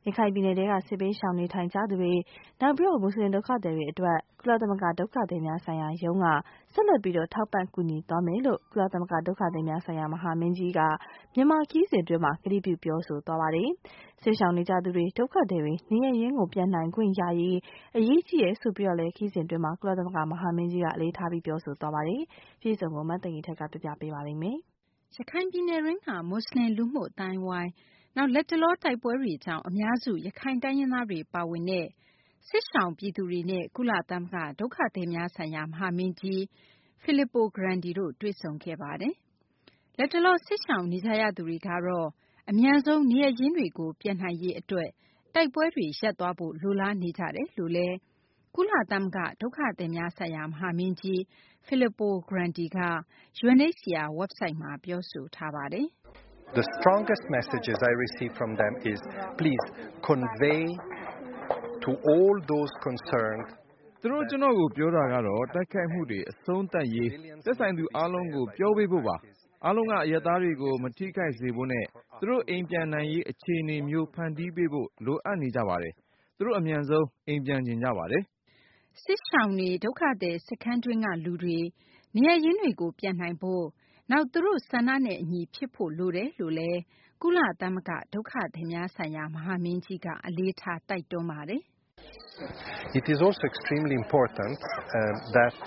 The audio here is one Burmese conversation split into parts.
ရခိုင်ပြည်နယ်ထဲကစစ်ပေးရှောင်နေထိုင်ကြသူတွေနောက်ပြီးမွတ်စလင်ဒုက္ခသည်တွေအတွက်ကုလသမဂ္ဂဒုက္ခသည်များဆိုင်ရာရုံးကဆက်လက်ပြီးထောက်ပံ့ကူညီသွားမယ်လို့ကုလသမဂ္ဂဒုက္ခသည်များဆိုင်ရာမဟာမင်းကြီးကမြန်မာခရီးစဉ်အတွင်းကတိပြုပြောဆိုသွားပါတယ်။စစ်ရှောင်နေကြသူတွေဒုက္ခသည်တွေနေရပ်ရင်းကိုပြန်နိုင်ခွင့်ရရေးအရေးကြီးတယ်ဆိုပြီးလည်းခရီးစဉ်အတွင်းမှာကုလသမဂ္ဂမဟာမင်းကြီးကအလေးထားပြီးပြောဆိုသွားပါတယ်။ပြည်စုံကိုမသိင်္ဂီထက်ကပြပြပေးပါမယ်။ရခိုင်ပြည်နယ်ရင်းကမွတ်စလင်လူမှုအတိုင်းဝိုင်းနောက်လက်တလောတိုက်ပွဲတွေကြောင့်အများစုရခိုင်တိုင်းရင်းသားတွေပါဝင်တဲ့စစ်ရှောင်ပြည်သူတွေနဲ့ကုလသမဂ္ဂဒုက္ခသည်များဆိုင်ရာမဟာမင်းကြီး Filippo Grandi တို့တွေ့ဆုံခဲ့ပါတယ်။လက်တလောစစ်ရှောင်နေကြရသူတွေကတော့အမြန်ဆုံးနေရပ်ရင်းတွေကိုပြန်နိုင်ရေးအတွက်တိုက်ပွဲတွေရပ်သွားဖို့လိုလားနေကြတယ်လို့လည်းကုလသမဂ္ဂဒုက္ခသည်များဆိုင်ရာမဟာမင်းကြီး Filippo Grandi က UNHCR website မှာပြောဆိုထားပါတယ်။ The strongest messages I receive from them is please convey to all those concerned သူတို့ကျွန်တော်ကိုပြောတာကတော့တိုက်ခိုက်မှုတွေအဆုံးသတ်ရေးသက်ဆိုင်သူအားလုံးကိုပြောပေးဖို့ပါအားလုံးကအရပ်သားတွေကိုမထိခိုက်စေဖို့နဲ့သူတို့အိမ်ပြန်နိုင်ရေးအခြေအနေမျိုးဖန်တီးပေးဖို့လိုအပ်နေကြပါတယ်သူတို့အမြန်ဆုံးအိမ်ပြန်ချင်ကြပါတယ်စစ်ရှောင်တွေဒုက္ခသည်စခန်းတွင်းကလူတွေနေရာရင်းတွေကိုပြန်နိုင်ဖို့နောက်သူတို့ဆန္ဒနဲ့အညီဖြစ်ဖို့လိုတယ်လို့လည်းကုလသမဂ္ဂဒုက္ခသည်များဆိုင်ရာမဟာမင်းကြီးကအလေးထားတိုက်တွန်းပါတယ် It is also extremely important that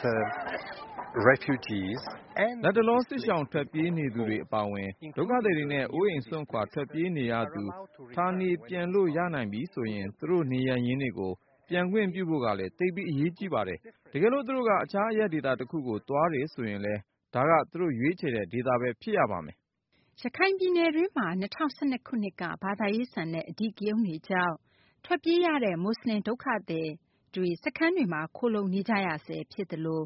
refugees and လက်တလောစစ်ရှောင်ထွက်ပြေးနေသူတွေအပါအဝင်ဒုက္ခသည်တွေနဲ့အိုးအိမ်စွန့်ခွာထွက်ပြေးနေရသူဌာနေပြန်လို့ရနိုင်ပြီဆိုရင်သူတို့နေရရင်းတွေကိုပြန်ခွင့်ပြုဖို့ကလည်းသိပြီးအရေးကြီးပါတယ်တကယ်လို့သူတို့ကအခြားအရပ်ဒေသတစ်ခုကိုသွားတယ်ဆိုရင်လည်းဒါကသူတို့ရွေးချယ်တဲ့ဒေသပဲဖြစ်ရပါမယ်ရခိုင်ပြည်နယ်တွင်းမှာ2012ခုနှစ်ကဘာသာရေးဆန်တဲ့အဓိကရုဏ်းတွေကြောင့်ထွက်ပြေးရတဲ့မွတ်စလင်ဒုက္ခသည်တွေစခန်းတွေမှာခိုလုံနေကြရဆဲဖြစ်တယ်လို့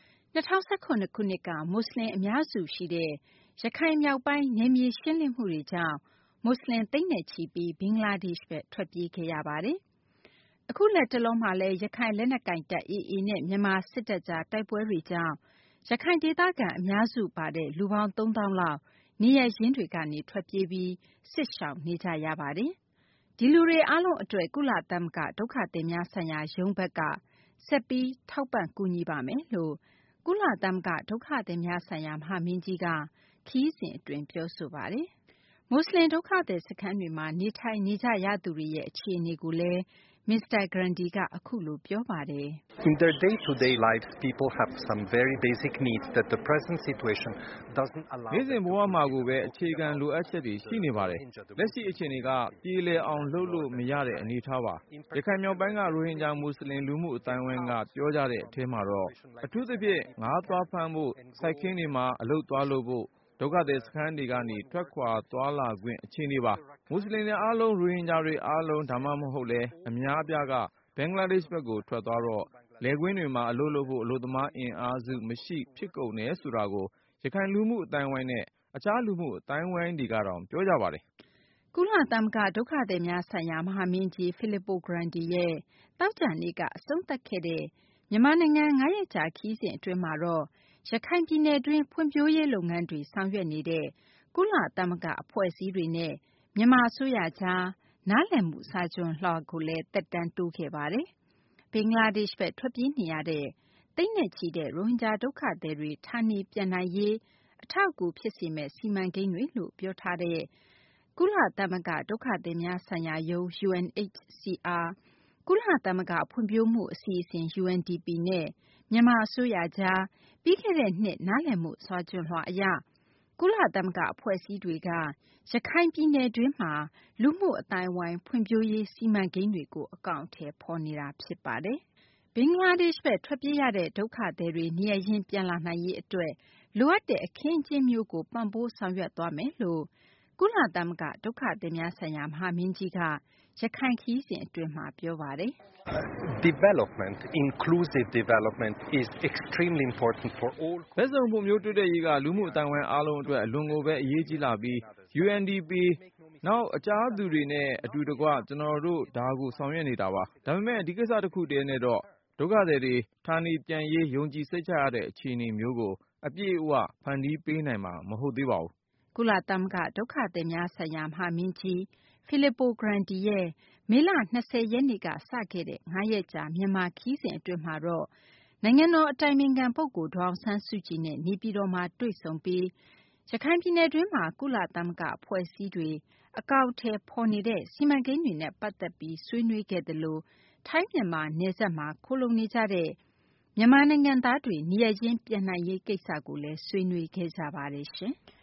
2019ခုနှစ်ကမွတ်စလင်အများစုရှိတဲ့ရခိုင်မြောက်ပိုင်းနယ်မြေရှင်းလင်းမှုတွေကြောင့်မွတ်စလင်သိန်းနဲ့ချီပြီးဘင်္ဂလားဒေ့ရှ်ဘက်ထွက်ပြေးခဲ့ရပါတယ်။အခုလက်တလုံးမှာလည်းရခိုင်လက်နက်ကိုင်တပ် AA နဲ့မြန်မာစစ်တပ်ကြားတိုက်ပွဲတွေကြောင့်ရခိုင်ဒေသခံအများစုပါတဲ့လူပေါင်း3000လောက်နေရပ်ရင်းတွေကနေထွက်ပြေးပြီးစစ်ရှောင်နေကြရပါတယ်။ဒီလူတွေအားလုံးအတွက်ကုလသမဂ္ဂဒုက္ခသည်များဆိုင်ရာရုံးဘက်ကဆက်ပြီးထောက်ပံ့ကူညီပါမယ်လို့ကုလသမဂ္ဂဒုက္ခသည်များဆိုင်ရာမဟာမင်းကြီးကခရီးစဉ်အတွင်းပြောဆိုပါတယ်။မွတ်စလင်ဒုက္ခသည်စခန်းတွေမှာနေထိုင်နေကြရသူတွေရဲ့အခြေအနေကိုလည်းမစ္စတာ Grandi ကအခုလိုပြောပါတယ်။ In their day-to-day lives, people have some very basic needs that the present situation doesn't allow. နေ့စဉ်ဘဝမှာကိုပဲအခြေခံလိုအပ်ချက်တွေရှိနေပါတယ်။လက်ရှိအခြေအနေကပြည်လည်အောင်လုပ်လို့မရတဲ့အနေအထားပါ။ရခိုင်မြောက်ပိုင်းကရိုဟင်ဂျာမွတ်စလင်လူမှုအတိုင်းအဝိုင်းကပြောကြတဲ့အထဲမှာတော့အထူးသဖြင့်ငါးသွားဖမ်းဖို့စိုက်ခင်းတွေမှာအလုပ်သွားလုပ်ဖို့ဒုက္ခသည်စခန်းတွေကနေထွက်ခွာသွားလာခွင့်အခြေအနေပါမွတ်စလင်တွေအားလုံးရိုဟင်ဂျာတွေအားလုံးဒါမှမဟုတ်လဲအများအပြားကဘင်္ဂလားဒေ့ရှ်ဘက်ကိုထွက်သွားတော့လယ်ကွင်းတွေမှာအလုပ်လုပ်ဖို့အလုပ်သမားအင်အားစုမရှိဖြစ်ကုန်တယ်ဆိုတာကိုရခိုင်လူမှုအတိုင်းဝိုင်းနဲ့အခြားလူမှုအတိုင်းဝိုင်းတွေကတော့ပြောကြပါတယ်ကုလသမဂ္ဂဒုက္ခသည်များဆိုင်ရာမဟာမင်းကြီး Filippo Grandi ရဲ့တောက်ကြနေ့ကအဆုံးသတ်ခဲ့တဲ့မြန်မာနိုင်ငံ9ရက်ကြာခရီးစဉ်အတွင်းမှာတော့ရခိုင်ပြည်နယ်တွင်းဖွံ့ဖြိုးရေးလုပ်ငန်းတွေဆောင်ရွက်နေတဲ့ကုလသမဂ္ဂအဖွဲ့အစည်းတွေနဲ့မြန်မာအစိုးရကြားနားလည်မှုစာချွန်လွှာကိုလည်းသက်တမ်းတိုးခဲ့ပါတယ်။ဘင်္ဂလားဒေ့ရှ်ဘက်ထွက်ပြေးနေရတဲ့သိန်းနဲ့ချီတဲ့ရိုဟင်ဂျာဒုက္ခသည်တွေဌာနေပြန်နိုင်ရေးအထောက်အကူဖြစ်စေမယ့်စီမံကိန်းတွေလို့ပြောထားတဲ့ကုလသမဂ္ဂဒုက္ခသည်များဆိုင်ရာရုံး UNHCR ကုလသမဂ္ဂဖွံ့ဖြိုးမှုအစီအစဉ် UNDP နဲ့မြန်မာအစိုးရကြားပြီးခဲ့တဲ့နှစ်နားလည်မှုစာချွန်လွှာအရကုလသမဂ္ဂအဖွဲ့အစည်းတွေကရခိုင်ပြည်နယ်တွင်းမှာလူမှုအတိုင်းအဝိုင်းဖွံ့ဖြိုးရေးစီမံကိန်းတွေကိုအကောင်အထည်ဖော်နေတာဖြစ်ပါတယ်။ဘင်္ဂလားဒေ့ရှ်ဘက်ထွက်ပြေးရတဲ့ဒုက္ခသည်တွေနေရပ်ရင်းပြန်လာနိုင်ရေးအတွက်လိုအပ်တဲ့အခင်းအကျင်းမျိုးကိုပံ့ပိုးဆောင်ရွက်သွားမယ်လို့ကုလသမဂ္ဂဒုက္ခသည်များဆိုင်ရာမဟာမင်းကြီးကရခိုင်ခရီးစဉ်အတွင်းမှာပြောပါတယ်။ Development, inclusive development is extremely important for all. ဘက်စုံဖွံ့ဖြိုးတိုးတက်ရေးကလူမှုအတိုင်းအဝိုင်းအားလုံးအတွက်အလွန်ကိုပဲအရေးကြီးလာပြီး UNDP နောက်အခြားသူတွေနဲ့အတူတကွကျွန်တော်တို့ဒါကိုဆောင်ရွက်နေတာပါဒါပေမဲ့ဒီကိစ္စတစ်ခုတည်းနဲ့တော့ဒုက္ခသည်တွေဌာနေပြန်ရေးယုံကြည်စိတ်ချရတဲ့အခြေအနေမျိုးကိုအပြည့်အဝဖန်တီးပေးနိုင်မှာမဟုတ်သေးပါဘူးကုလသမဂ္ဂဒုက္ခသည်များဆိုင်ရာမဟာမင်းကြီး Filippo Grandi ရဲ့မေလ 20 ရက်နေ့ကစခဲ့တဲ့5ရက်ကြာမြန်မာခရီးစဉ်အတွင်းမှာတော့နိုင်ငံတော်အတိုင်ပင်ခံပုဂ္ဂိုလ်ဒေါ်အောင်ဆန်းစုကြည်နဲ့နေပြည်တော်မှာတွေ့ဆုံပြီးရခိုင်ပြည်နယ်တွင်းမှာကုလသမဂ္ဂအဖွဲ့အစည်းတွေအကောင့်အထည်ဖော်နေတဲ့စီမံကိန်းတွေနဲ့ပတ်သက်ပြီးဆွေးနွေးခဲ့သလိုထိုင်းမြန်မာနယ်စပ်မှာခိုလုံနေကြတဲ့မြန်မာနိုင်ငံသားတွေနေရာချင်းပြန်နိုင်ရေးကိစ္စကိုလည်းဆွေးနွေးခဲ့ကြပါတယ်ရှင်။